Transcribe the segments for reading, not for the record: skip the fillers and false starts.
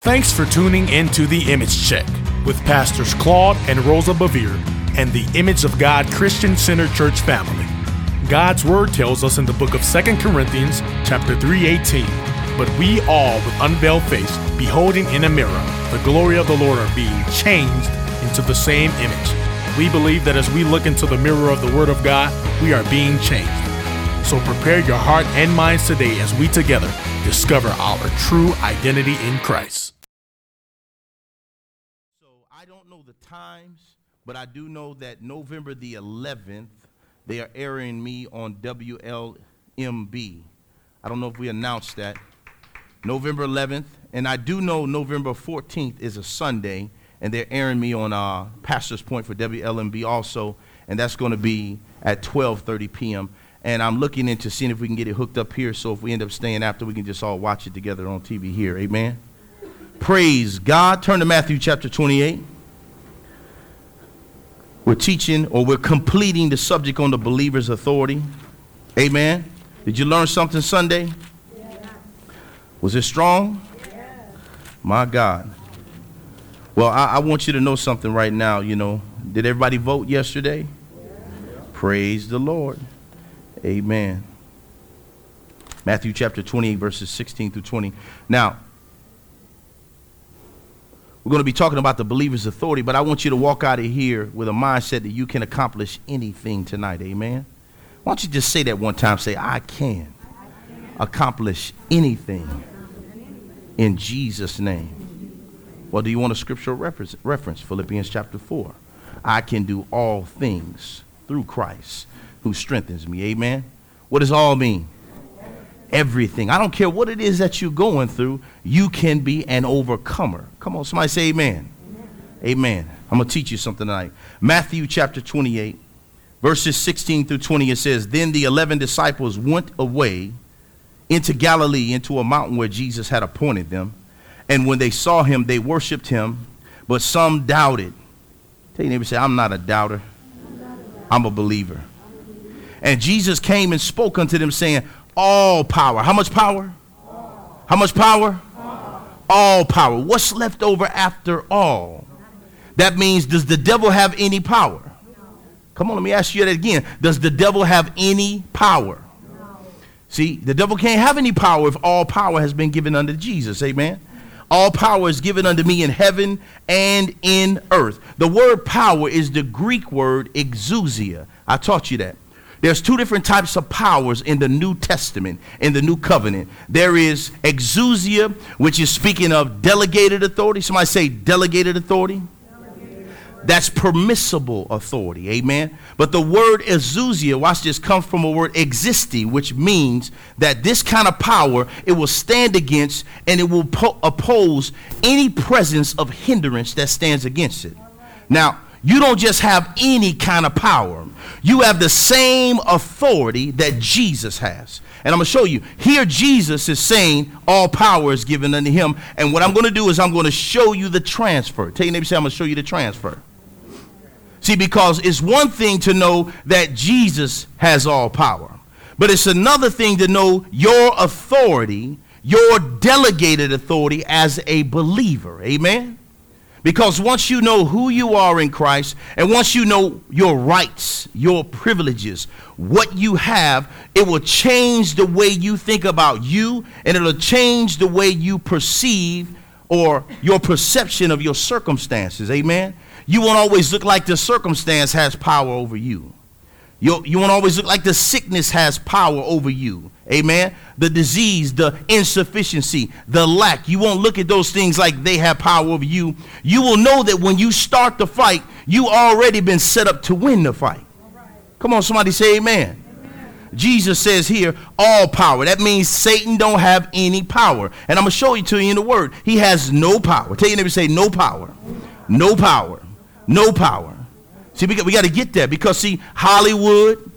Thanks for tuning into The Image Check with Pastors Claude and Rosa Bevere and the Image of God Christian Center Church family. God's word tells us in the book of 2 Corinthians chapter 3:18, but we all with unveiled face, beholding in a mirror the glory of the Lord, are being changed into the same image. We believe that as we look into the mirror of the word of God, we are being changed. So prepare your heart and minds today as we together discover our true identity in Christ. So I don't know the times, but I do know that November the 11th, they are airing me on WLMB. I don't know if we announced that. November 11th, and I do know November 14th is a Sunday, and they're airing me on Pastor's Point for WLMB also, and that's going to be at 12:30 p.m., and I'm looking into seeing if we can get it hooked up here, so if we end up staying after, we can just all watch it together on TV here. Amen. Praise God. Turn to Matthew chapter 28. We're teaching, or we're completing the subject on the believer's authority. Amen. Did you learn something Sunday? Yeah. Was it strong? Yeah. My God. Well, I want you to know something right now. You know, did everybody vote yesterday? Yeah. Praise the Lord. Amen. Matthew chapter 28, verses 16 through 20. Now, we're going to be talking about the believer's authority, but I want you to walk out of here with a mindset that you can accomplish anything tonight. Amen. Why don't you just say that one time? Say, I can accomplish anything in Jesus' name. Well, do you want a scriptural reference? Philippians chapter 4. I can do all things through Christ who strengthens me. Amen. What does all mean? Everything. I don't care what it is that you're going through, you can be an overcomer. Come on, somebody say amen. Amen. I'm going to teach you something tonight. Matthew chapter 28, verses 16 through 20, it says, Then the 11 disciples went away into Galilee, into a mountain where Jesus had appointed them. And when they saw him, they worshiped him, but some doubted. Tell your neighbor, say, I'm not a doubter. I'm a believer. And Jesus came and spoke unto them, saying, all power. How much power? All. How much power? All power. What's left over after all? That means, does the devil have any power? No. Come on, let me ask you that again. Does the devil have any power? No. See, the devil can't have any power if all power has been given unto Jesus. Amen. All power is given unto me in heaven and in earth. The word power is the Greek word exousia. I taught you that. There's two different types of powers in the New Testament, in the New Covenant. There is exousia, which is speaking of delegated authority. Somebody say delegated authority. That's permissible authority. Amen. But the word exousia, watch this, comes from a word existi, which means that this kind of power, it will stand against and it will oppose any presence of hindrance that stands against it. Now, you don't just have any kind of power. You have the same authority that Jesus has. And I'm going to show you. Here Jesus is saying all power is given unto him. And what I'm going to do is I'm going to show you the transfer. Tell your neighbor, say, I'm going to show you the transfer. See, because it's one thing to know that Jesus has all power. But it's another thing to know your authority, your delegated authority as a believer. Amen. Because once you know who you are in Christ, and once you know your rights, your privileges, what you have, it will change the way you think about you, and it'll change the way you perceive or your perception of your circumstances. Amen. You won't always look like the circumstance has power over you. You won't always look like the sickness has power over you. Amen. The disease, the insufficiency, the lack. You won't look at those things like they have power over you. You will know that when you start the fight, you already been set up to win the fight. Come on, somebody say amen. Jesus says here, all power. That means Satan don't have any power. And I'm going to show you to you in the word. He has no power. Tell your neighbor, say no power. No power. No power. See, we got to get that because, see, Hollywood,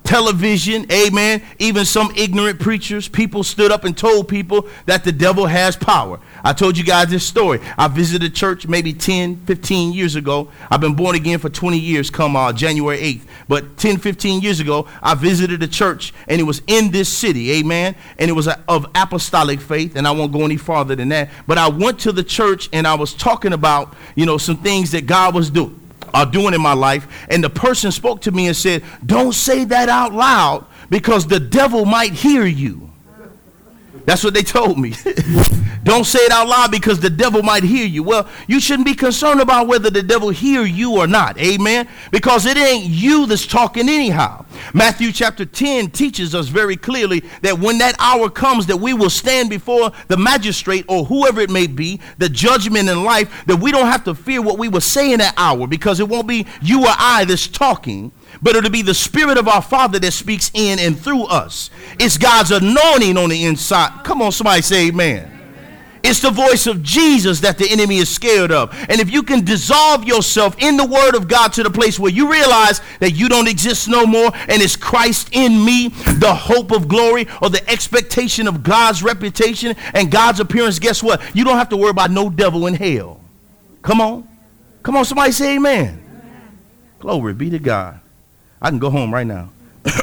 television, amen, even some ignorant preachers, people stood up and told people that the devil has power. I told you guys this story. I visited a church maybe 10, 15 years ago. I've been born again for 20 years come January 8th. But 10, 15 years ago, I visited a church, and it was in this city, amen, and it was of apostolic faith, and I won't go any farther than that. But I went to the church, and I was talking about, some things that God was doing in my life, and the person spoke to me and said, don't say that out loud because the devil might hear you. That's what they told me. Don't say it out loud because the devil might hear you. Well, you shouldn't be concerned about whether the devil hear you or not. Amen. Because it ain't you that's talking anyhow. Matthew chapter 10 teaches us very clearly that when that hour comes that we will stand before the magistrate or whoever it may be, the judgment in life, that we don't have to fear what we will say in that hour, because it won't be you or I that's talking, but it'll be the Spirit of our Father that speaks in and through us. It's God's anointing on the inside. Come on, somebody say amen. It's the voice of Jesus that the enemy is scared of. And if you can dissolve yourself in the word of God to the place where you realize that you don't exist no more, and it's Christ in me, the hope of glory, or the expectation of God's reputation and God's appearance, guess what? You don't have to worry about no devil in hell. Come on. Come on, somebody say amen. Glory be to God. I can go home right now.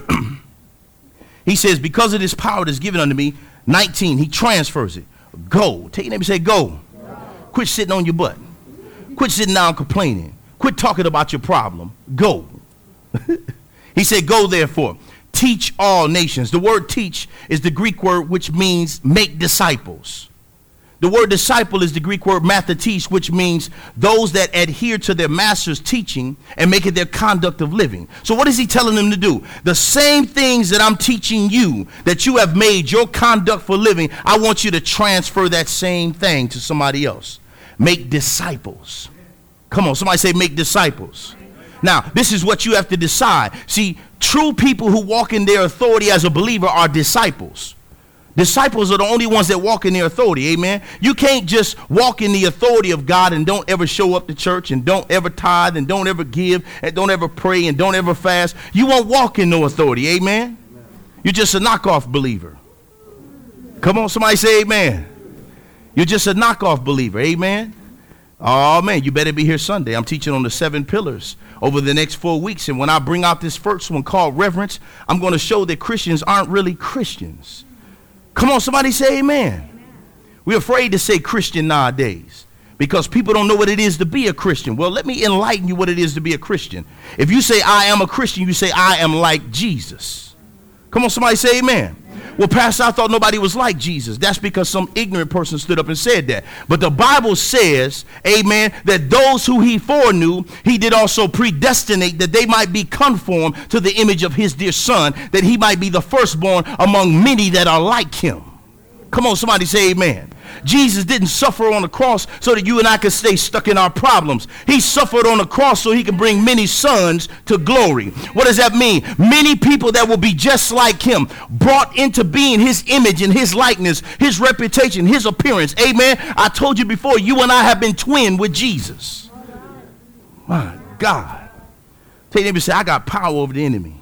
He says, because of this power that's given unto me, 19, he transfers it. Go. Take your name and say, go. Quit sitting on your butt. Quit sitting down complaining. Quit talking about your problem. Go. He said, go therefore. Teach all nations. The word teach is the Greek word which means make disciples. The word disciple is the Greek word mathetes, which means those that adhere to their master's teaching and make it their conduct of living. So what is he telling them to do? The same things that I'm teaching you, that you have made your conduct for living, I want you to transfer that same thing to somebody else. Make disciples. Come on, somebody say make disciples. Now, this is what you have to decide. See, true people who walk in their authority as a believer are disciples. Disciples are the only ones that walk in their authority, amen? You can't just walk in the authority of God and don't ever show up to church and don't ever tithe and don't ever give and don't ever pray and don't ever fast. You won't walk in no authority, amen? You're just a knockoff believer. Come on, somebody say amen. You're just a knockoff believer, amen? Oh, man, you better be here Sunday. I'm teaching on the 7 pillars over the next 4 weeks. And when I bring out this first one called reverence, I'm going to show that Christians aren't really Christians. Come on, somebody say amen. We're afraid to say Christian nowadays because people don't know what it is to be a Christian. Well, let me enlighten you what it is to be a Christian. If you say I am a Christian, you say I am like Jesus. Come on, somebody say amen. Well, Pastor, I thought nobody was like Jesus. That's because some ignorant person stood up and said that. But the Bible says, amen, that those who he foreknew, he did also predestinate that they might be conformed to the image of his dear son, that he might be the firstborn among many that are like him. Come on, somebody say amen. Jesus didn't suffer on the cross so that you and I could stay stuck in our problems. He suffered on the cross so he can bring many sons to glory. What does that mean? Many people that will be just like him, brought into being his image and his likeness, his reputation, his appearance. Amen. I told you before, you and I have been twinned with Jesus. My God. Tell your neighbor, say, I got power over the enemy.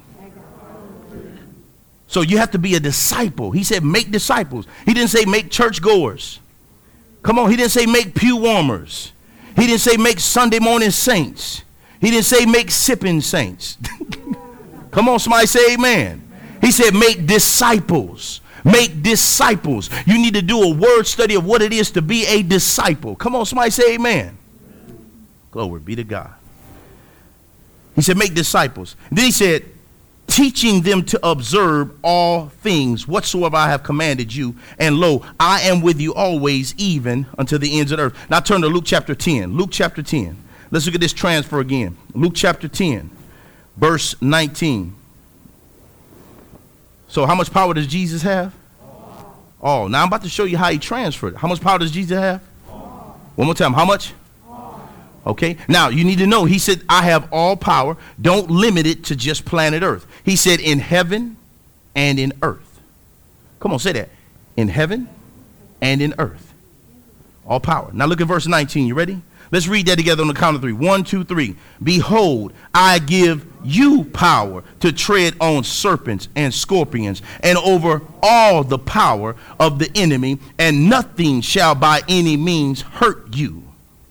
So you have to be a disciple. He said make disciples. He didn't say make churchgoers. Come on, he didn't say make pew warmers. He didn't say make Sunday morning saints. He didn't say make sipping saints. Come on, somebody say amen. He said make disciples. Make disciples. You need to do a word study of what it is to be a disciple. Come on, somebody say amen. Glory be to God. He said make disciples. And then he said teaching them to observe all things whatsoever I have commanded you. And lo, I am with you always, even unto the ends of the earth. Now turn to Luke chapter 10. Luke chapter 10. Let's look at this transfer again. Luke chapter 10, verse 19. So how much power does Jesus have? All. Now I'm about to show you how he transferred it. How much power does Jesus have? All. One more time. How much? Okay, now you need to know, he said, I have all power. Don't limit it to just planet Earth. He said in heaven and in earth. Come on, say that. In heaven and in earth. All power. Now look at verse 19. You ready? Let's read that together on the count of 3. 1, 2, 3. Behold, I give you power to tread on serpents and scorpions and over all the power of the enemy, and nothing shall by any means hurt you.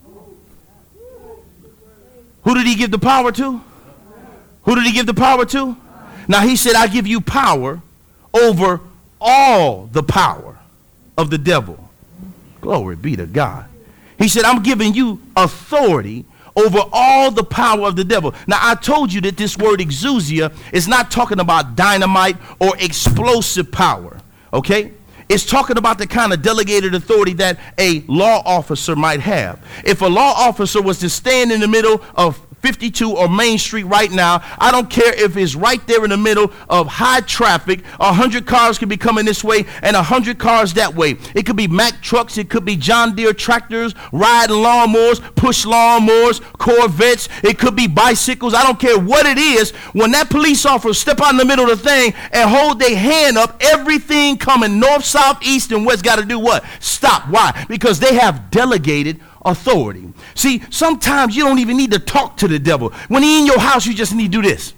Who did he give the power to? Who did he give the power to? Now he said, I give you power over all the power of the devil. Glory be to God. He said, I'm giving you authority over all the power of the devil. Now, I told you that this word exousia is not talking about dynamite or explosive power, okay? It's talking about the kind of delegated authority that a law officer might have. If a law officer was to stand in the middle of 52 or Main Street right now, I don't care if it's right there in the middle of high traffic, 100 cars could be coming this way and 100 cars that way. It could be Mack trucks, it could be John Deere tractors, riding lawnmowers, push lawnmowers, Corvettes, it could be bicycles. I don't care what it is. When that police officer step out in the middle of the thing and hold their hand up, everything coming north, south, east, and west got to do what? Stop. Why? Because they have delegated authority. See, sometimes you don't even need to talk to the devil. When he's in your house, you just need to do this.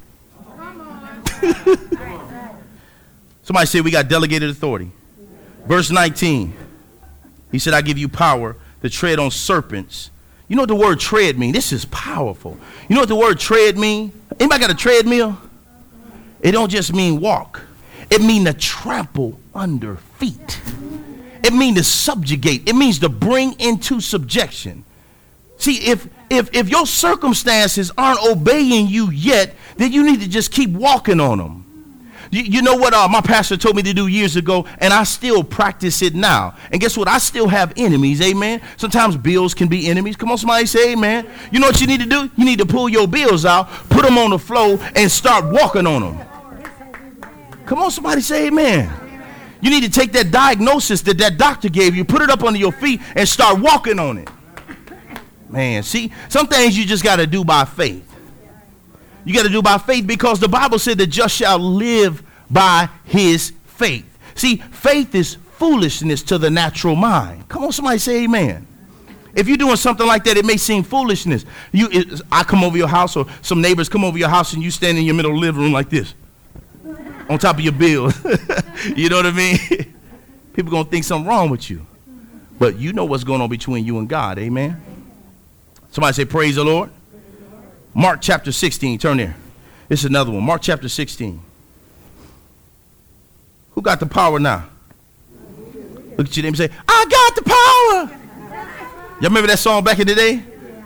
Somebody say we got delegated authority. Verse 19. He said, I give you power to tread on serpents. You know what the word tread means? This is powerful. You know what the word tread means? Anybody got a treadmill? It don't just mean walk. It means to trample under feet. It means to subjugate. It means to bring into subjection. See, if your circumstances aren't obeying you yet, then you need to just keep walking on them. You know what my pastor told me to do years ago, and I still practice it now. And guess what? I still have enemies, amen? Sometimes bills can be enemies. Come on, somebody say amen. You know what you need to do? You need to pull your bills out, put them on the floor, and start walking on them. Come on, somebody say amen. You need to take that diagnosis that that doctor gave you, put it up under your feet, and start walking on it. Man, see, some things you just got to do by faith. You got to do by faith because the Bible said the just shall live by his faith. See, faith is foolishness to the natural mind. Come on, somebody say amen. If you're doing something like that, it may seem foolishness. I come over your house, or some neighbors come over your house, and you stand in your middle of the living room like this, on top of your bills. You know what I mean? People going to think something wrong with you. But you know what's going on between you and God. Amen. Somebody say praise the Lord. Mark chapter 16. Turn there. This is another one. Mark chapter 16. Who got the power now? Look at your name and say, I got the power. Y'all remember that song back in the day?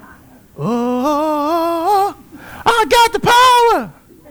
Oh, I got the power.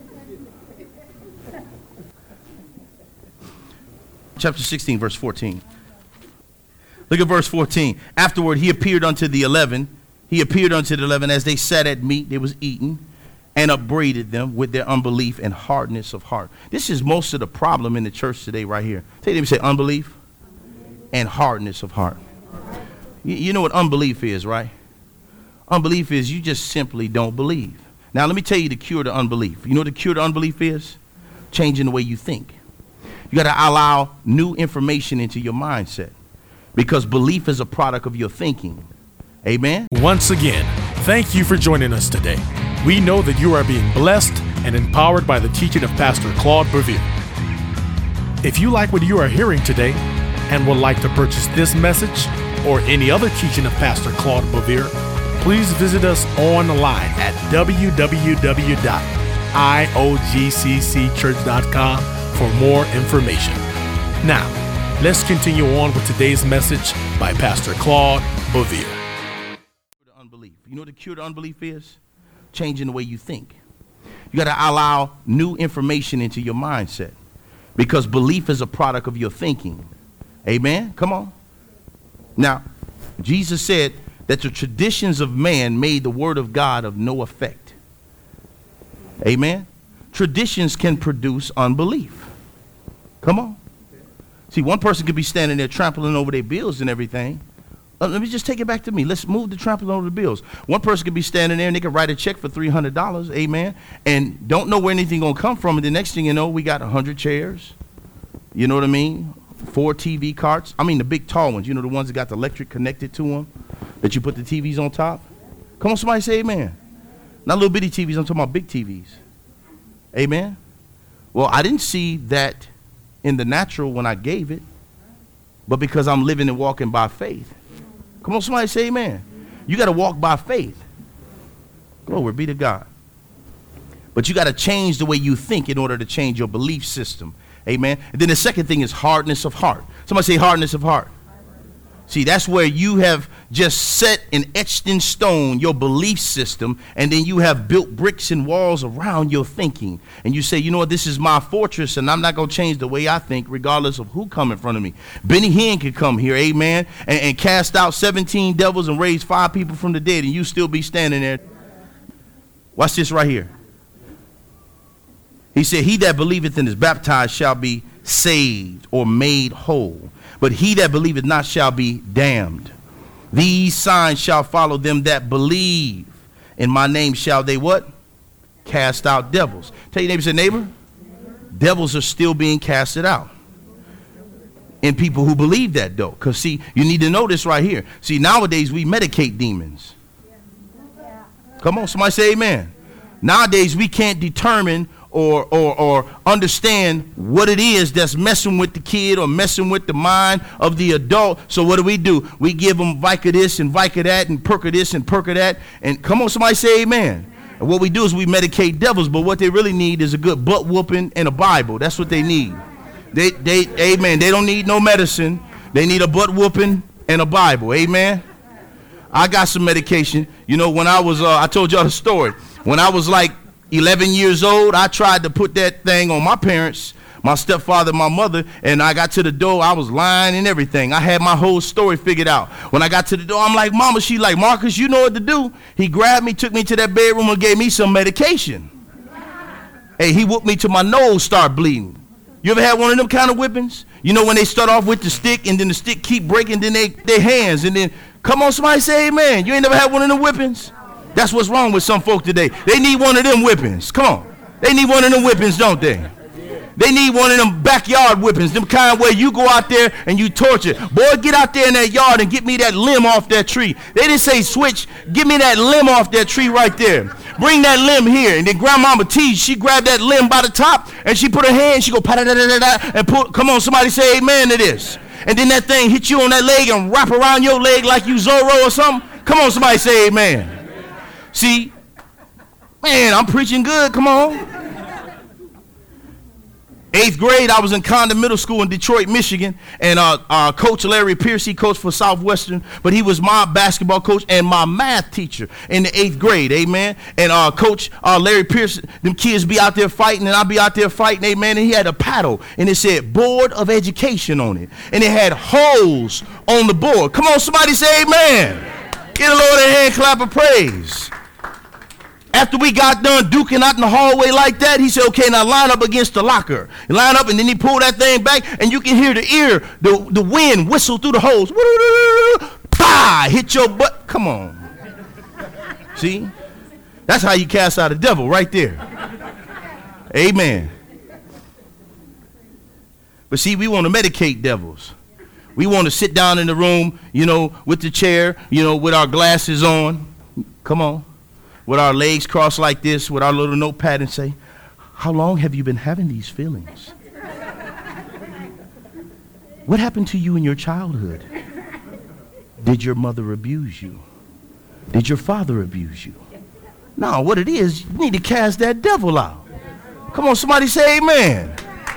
Chapter 16, verse 14. Look at verse 14. Afterward, he appeared unto the 11. He appeared unto the 11 as they sat at meat, they was eating, and upbraided them with their unbelief and hardness of heart. This is most of the problem in the church today right here. Say unbelief and hardness of heart. You know what unbelief is, right? Unbelief is you just simply don't believe. Now, let me tell you the cure to unbelief. You know what the cure to unbelief is? Changing the way you think. You got to allow new information into your mindset because belief is a product of your thinking. Amen. Once again, thank you for joining us today. We know that you are being blessed and empowered by the teaching of Pastor Claude Bevere. If you like what you are hearing today and would like to purchase this message or any other teaching of Pastor Claude Bevere, please visit us online at www.iogccchurch.com for more information. Now, let's continue on with today's message by Pastor Claude Bevere. You know what the cure to unbelief is? Changing the way you think. You got to allow new information into your mindset because belief is a product of your thinking. Amen? Come on. Now, Jesus said that the traditions of man made the word of God of no effect. Amen? Traditions can produce unbelief. Come on. See, one person could be standing there trampling over their bills and everything. Let me just take it back to me. Let's move the trampling over the bills. One person could be standing there and they could write a check for $300, amen, and don't know where anything going to come from. And the next thing you know, we got 100 chairs. You know what I mean? 4 TV carts. I mean the big tall ones. You know, the ones that got the electric connected to them that you put the TVs on top. Come on, somebody say amen. Not little bitty TVs. I'm talking about big TVs. Amen. Well, I didn't see that in the natural when I gave it, but because I'm living and walking by faith. Come on, somebody say amen. You got to walk by faith. Glory be to God. But you got to change the way you think in order to change your belief system. Amen. And then the second thing is hardness of heart. Somebody say hardness of heart. See, that's where you have just set and etched in stone your belief system, and then you have built bricks and walls around your thinking. And you say, you know what, this is my fortress, and I'm not going to change the way I think regardless of who come in front of me. Benny Hinn could come here, amen, and cast out 17 devils and raise 5 people from the dead, and you still be standing there. Watch this right here. He said, he that believeth and is baptized shall be saved or made whole. But he that believeth not shall be damned. These signs shall follow them that believe. In my name shall they what? Cast out devils. Tell your neighbor, say, neighbor, devils are still being casted out. In people who believe that, though. Because, see, you need to know this right here. See, nowadays we medicate demons. Come on, somebody say amen. Nowadays we can't determine or understand what it is that's messing with the kid or messing with the mind of the adult. So what do? We give them Vicodin this and Vicodin that and Percocet this and Percocet that. And come on, somebody say amen. And what we do is we medicate devils, but what they really need is a good butt whooping and a Bible. That's what they need. Amen. They don't need no medicine. They need a butt whooping and a Bible. Amen. I got some medication. You know, when I was, I told y'all the story. When I was like 11 years old, I tried to put that thing on my parents, my stepfather, my mother, and I got to the door. I was lying and everything. I had my whole story figured out. When I got to the door, I'm like, Mama, she like, Marcus, you know what to do. He grabbed me, took me to that bedroom and gave me some medication. Hey, he whooped me till my nose started bleeding. You ever had one of them kind of whippings? You know when they start off with the stick and then the stick keep breaking, then their hands, and then, come on, somebody say amen. You ain't never had one of them whippings? That's what's wrong with some folk today. They need one of them whippings. Come on. They need one of them whippings, don't they? They need one of them backyard whippings, them kind where you go out there and you torture. Boy, get out there in that yard and get me that limb off that tree. They didn't say switch. Give me that limb off that tree right there. Bring that limb here. And then Grandmama T, she grabbed that limb by the top and she put her hand, she go pa-da-da-da-da-da, and pull. Come on, somebody say amen to this. And then that thing hit you on that leg and wrap around your leg like you Zorro or something. Come on, somebody say amen. See, man, I'm preaching good. Come on. 8th grade, I was in Condon Middle School in Detroit, Michigan, and Coach Larry Pierce, he coached for Southwestern, but he was my basketball coach and my math teacher in the 8th grade, amen. And Coach Larry Pierce, them kids be out there fighting, and I'll be out there fighting, amen. And he had a paddle, and it said Board of Education on it, and it had holes on the board. Come on, somebody say amen. Get a Lord a hand clap of praise. After we got done duking out in the hallway like that, he said, okay, now line up against the locker. And line up, and then he pulled that thing back, and you can hear the wind whistle through the holes. Bah! Hit your butt. Come on. See? That's how you cast out a devil right there. Amen. But see, we want to medicate devils. We want to sit down in the room, you know, with the chair, you know, with our glasses on. Come on. With our legs crossed like this, with our little notepad, and say, how long have you been having these feelings? What happened to you in your childhood? Did your mother abuse you? Did your father abuse you? No, what it is, you need to cast that devil out. Come on, somebody say amen.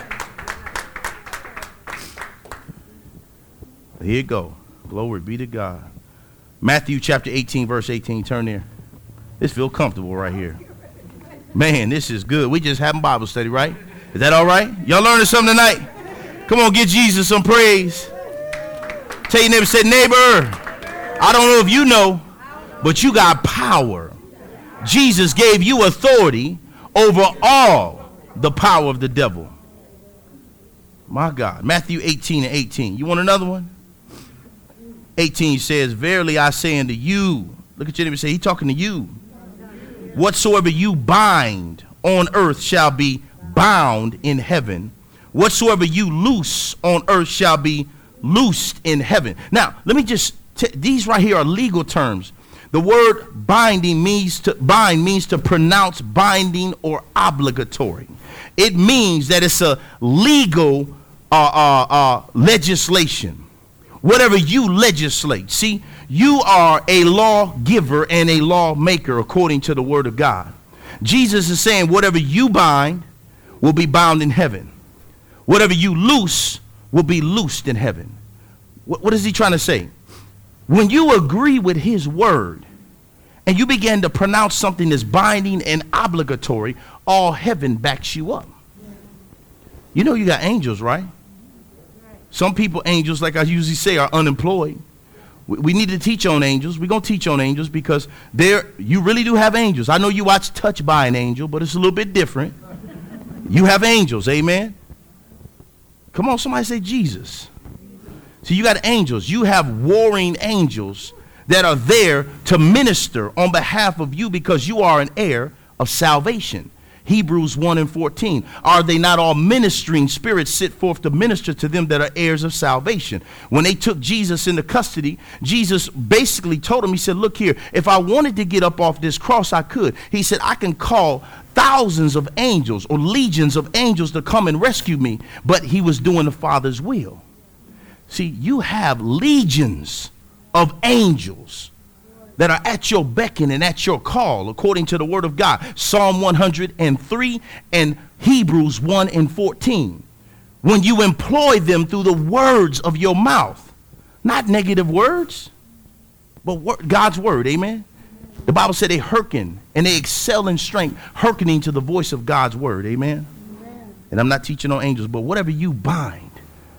Here you go. Glory be to God. Matthew chapter 18, verse 18. Turn there. This feels comfortable right here. Man, this is good. We just having Bible study, right? Is that all right? Y'all learning something tonight? Come on, give Jesus some praise. Tell your neighbor, say, neighbor, I don't know if you know, but you got power. Jesus gave you authority over all the power of the devil. My God. Matthew 18 and 18. You want another one? 18 says, verily I say unto you, look at your neighbor and say, he's talking to you. Whatsoever you bind on earth shall be bound in heaven. Whatsoever you loose on earth shall be loosed in heaven. Now, let me just, these right here are legal terms. The word binding means to pronounce binding or obligatory. It means that it's a legal legislation. Whatever you legislate. See, you are a lawgiver and a lawmaker according to the word of God. Jesus is saying whatever you bind will be bound in heaven. Whatever you loose will be loosed in heaven. What is he trying to say? When you agree with his word and you begin to pronounce something that's binding and obligatory, all heaven backs you up. You know you got angels, right? Some people, angels, like I usually say, are unemployed. We need to teach on angels. We're going to teach on angels because you really do have angels. I know you watch Touched by an Angel, but it's a little bit different. You have angels, amen? Come on, somebody say Jesus. So you got angels. You have warring angels that are there to minister on behalf of you because you are an heir of salvation. Hebrews 1:14. Are they not all ministering spirits sent forth to minister to them that are heirs of salvation? When they took Jesus into custody, Jesus basically told him, he said, look here, if I wanted to get up off this cross, I could. He said, I can call thousands of angels or legions of angels to come and rescue me. But he was doing the Father's will. See, you have legions of angels that are at your beckon and at your call, according to the word of God. Psalm 103 and Hebrews 1:14. When you employ them through the words of your mouth, not negative words, but God's word, amen? The Bible said they hearken and they excel in strength, hearkening to the voice of God's word, amen? And I'm not teaching on angels, but whatever you bind.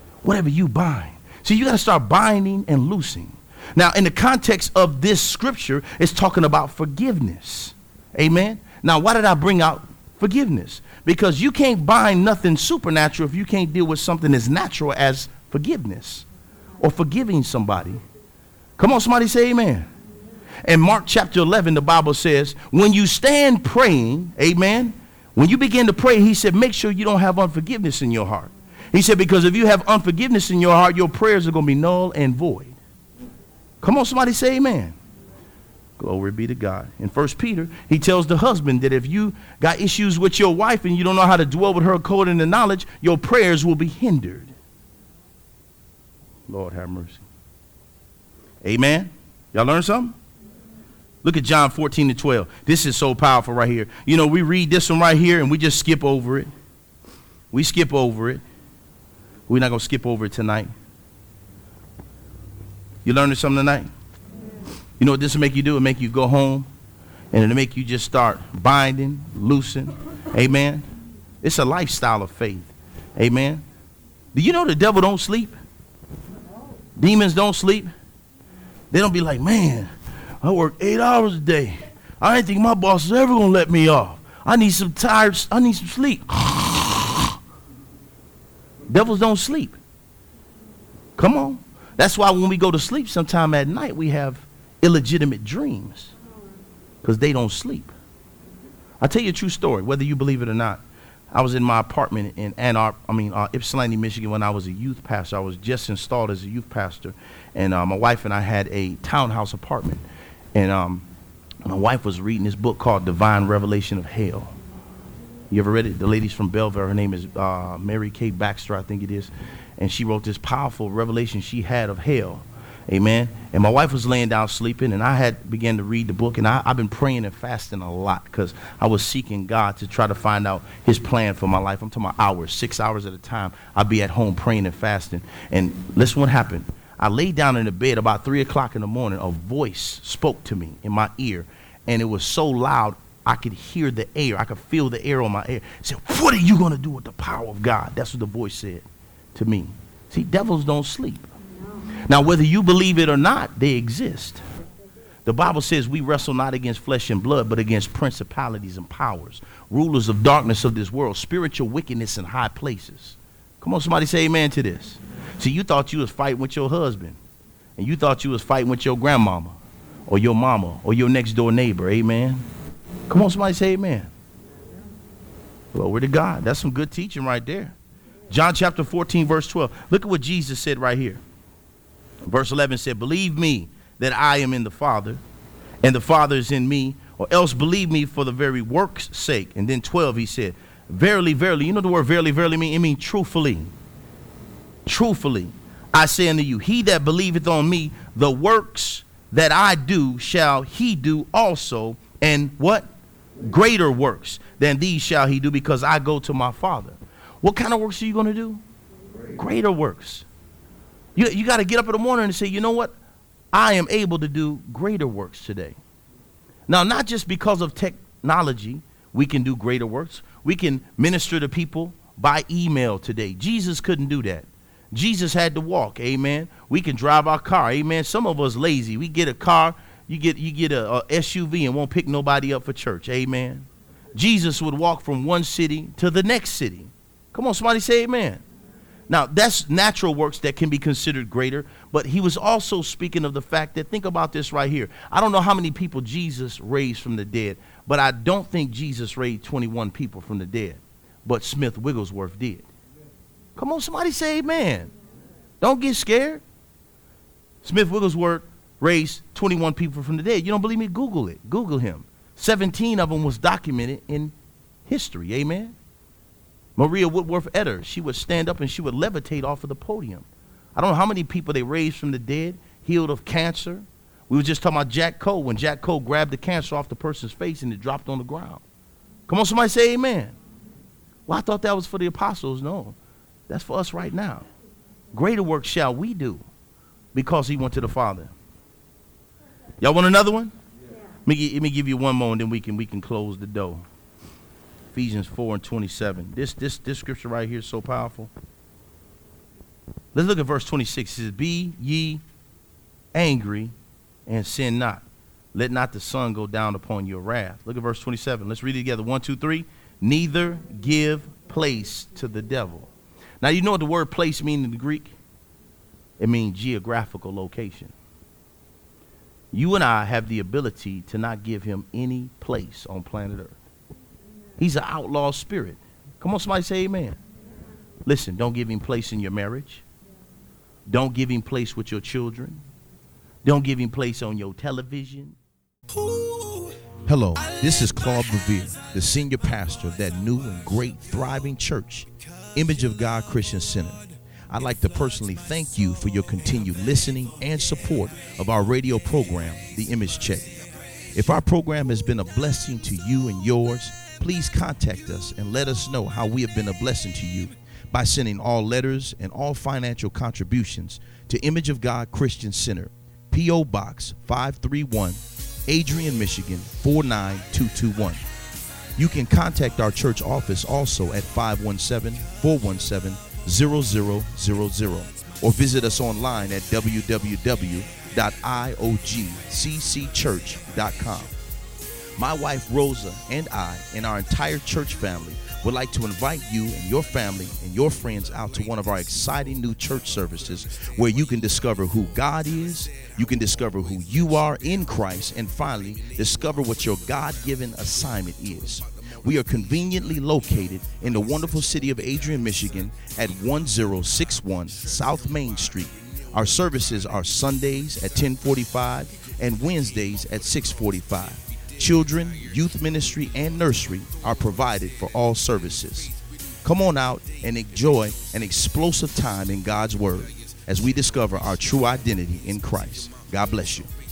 See, you got to start binding and loosing. Now, in the context of this scripture, it's talking about forgiveness. Amen. Now, why did I bring out forgiveness? Because you can't bind nothing supernatural if you can't deal with something as natural as forgiveness or forgiving somebody. Come on, somebody say amen. In Mark chapter 11, the Bible says, when you stand praying, amen, when you begin to pray, he said, make sure you don't have unforgiveness in your heart. He said, because if you have unforgiveness in your heart, your prayers are going to be null and void. Come on, somebody say amen. Glory be to God. In 1 Peter, he tells the husband that if you got issues with your wife and you don't know how to dwell with her according to knowledge, your prayers will be hindered. Lord have mercy. Amen. Y'all learn something? Look at John 14:12. This is so powerful right here. You know, we read this one right here and we just skip over it. We skip over it. We're not going to skip over it tonight. You learning something tonight? You know what this will make you do? It'll make you go home and it'll make you just start binding, loosing. Amen. It's a lifestyle of faith. Amen. Do you know the devil don't sleep? Demons don't sleep. They don't be like, man, I work 8 hours a day. I didn't think my boss is ever going to let me off. I need some sleep. Devils don't sleep. Come on. That's why when we go to sleep sometime at night, we have illegitimate dreams because they don't sleep. I'll tell you a true story, whether you believe it or not. I was in my apartment in Ypsilanti, Michigan, when I was a youth pastor. I was just installed as a youth pastor, and my wife and I had a townhouse apartment. And my wife was reading this book called Divine Revelation of Hell. You ever read it? The lady's from Belleville. Her name is Mary Kay Baxter, I think it is. And she wrote this powerful revelation she had of hell. Amen. And my wife was laying down sleeping, and I had began to read the book, and I've been praying and fasting a lot because I was seeking God to try to find out his plan for my life. I'm talking about hours, 6 hours at a time. I'd be at home praying and fasting. And listen what happened. I laid down in the bed about 3 o'clock in the morning. A voice spoke to me in my ear, and it was so loud I could hear the air. I could feel the air on my ear. It said, what are you going to do with the power of God? That's what the voice said to me. See, devils don't sleep. Now, whether you believe it or not, they exist. The Bible says we wrestle not against flesh and blood, but against principalities and powers, rulers of darkness of this world, spiritual wickedness in high places. Come on, somebody say amen to this. See, you thought you was fighting with your husband, and you thought you was fighting with your grandmama or your mama or your next door neighbor. Amen. Come on, somebody say amen. Glory to God. That's some good teaching right there. John chapter 14, verse 12. Look at what Jesus said right here. Verse 11 said, believe me that I am in the Father, and the Father is in me, or else believe me for the very work's sake. And then 12, he said, verily, verily. You know the word verily, verily mean? It means truthfully. Truthfully, I say unto you, he that believeth on me, the works that I do shall he do also, and what? Greater works than these shall he do, because I go to my Father. What kind of works are you going to do? Greater works. You got to get up in the morning and say, you know what? I am able to do greater works today. Now, not just because of technology, we can do greater works. We can minister to people by email today. Jesus couldn't do that. Jesus had to walk, amen. We can drive our car, amen. Some of us lazy. We get a car, you get a SUV and won't pick nobody up for church, amen. Jesus would walk from one city to the next city. Come on, somebody say amen. Now, that's natural works that can be considered greater, but he was also speaking of the fact that, think about this right here. I don't know how many people Jesus raised from the dead, but I don't think Jesus raised 21 people from the dead, but Smith Wigglesworth did. Come on, somebody say amen. Don't get scared. Smith Wigglesworth raised 21 people from the dead. You don't believe me? Google it. Google him. 17 of them was documented in history. Amen. Maria Woodworth Etter, she would stand up and she would levitate off of the podium. I don't know how many people they raised from the dead, healed of cancer. We were just talking about Jack Cole, when Jack Cole grabbed the cancer off the person's face and it dropped on the ground. Come on, somebody say amen. Well, I thought that was for the apostles. No, that's for us right now. Greater work shall we do because he went to the Father. Y'all want another one? Yeah. Let me give you one more and then we can close the door. Ephesians 4:27. This scripture right here is so powerful. Let's look at verse 26. It says, be ye angry and sin not. Let not the sun go down upon your wrath. Look at verse 27. Let's read it together. 1, 2, 3. Neither give place to the devil. Now, you know what the word place means in the Greek? It means geographical location. You and I have the ability to not give him any place on planet Earth. He's an outlaw spirit. Come on, somebody say amen. Listen, don't give him place in your marriage. Don't give him place with your children. Don't give him place on your television. Hello, this is Claude Revere, the senior pastor of that new and great thriving church, Image of God Christian Center. I'd like to personally thank you for your continued listening and support of our radio program, The Image Check. If our program has been a blessing to you and yours, please contact us and let us know how we have been a blessing to you by sending all letters and all financial contributions to Image of God Christian Center, P.O. Box 531, Adrian, Michigan 49221. You can contact our church office also at 517-417-0000 or visit us online at www.iogccchurch.com. My wife Rosa and I and our entire church family would like to invite you and your family and your friends out to one of our exciting new church services where you can discover who God is, you can discover who you are in Christ, and finally discover what your God-given assignment is. We are conveniently located in the wonderful city of Adrian, Michigan at 1061 South Main Street. Our services are Sundays at 10:45 and Wednesdays at 6:45. Children, youth ministry, and nursery are provided for all services. Come on out and enjoy an explosive time in God's Word as we discover our true identity in Christ. God bless you.